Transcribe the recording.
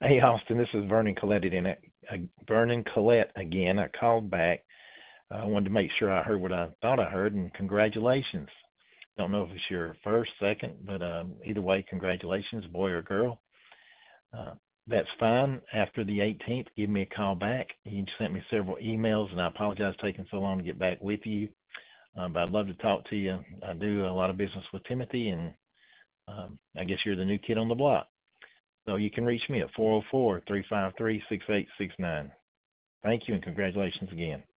Hey, Austin, this is Vernon Collette again. I called back. I wanted to make sure I heard what I thought I heard, and congratulations. Don't know if it's your first, second, but either way, congratulations, boy or girl. Uh, that's fine. After the 18th, give me a call back. You sent me several emails, and I apologize for taking so long to get back with you. But I'd love to talk to you. I do a lot of business with Timothy, and I guess you're the new kid on the block. So you can reach me at 404-353-6869. Thank you and congratulations again.